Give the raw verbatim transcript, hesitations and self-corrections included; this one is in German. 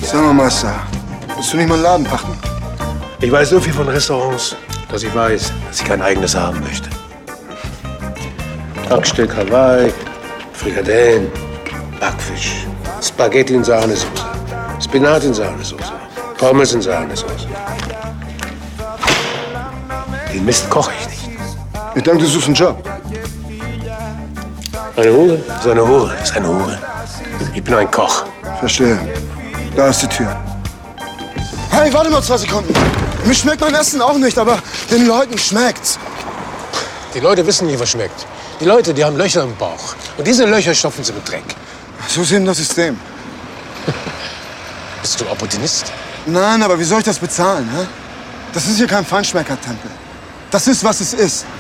Sag mal, Meister, willst du nicht mal einen Laden pachten? Ich weiß so viel von Restaurants, dass ich weiß, dass ich kein eigenes haben möchte. Hackstück Hawaii, Frikadellen, Backfisch, Spaghetti in Sahnesoße, Spinat in Sahnesoße, Pommes in Sahnesoße. Den Mist koche ich nicht. Ich denke, du suchst einen Job. Eine Hure ist eine Hure ist eine Hure. Ich bin ein Koch. Verstehe. Da ist die Tür. Hey, warte mal zwei Sekunden. Mir schmeckt mein Essen auch nicht, aber den Leuten schmeckt's. Die Leute wissen nicht, was schmeckt. Die Leute, die haben Löcher im Bauch. Und diese Löcher stopfen sie mit Dreck. So ist eben das System. Bist du Opportunist? Nein, aber wie soll ich das bezahlen, hä? Das ist hier kein Feinschmecker-Tempel. Das ist, was es ist.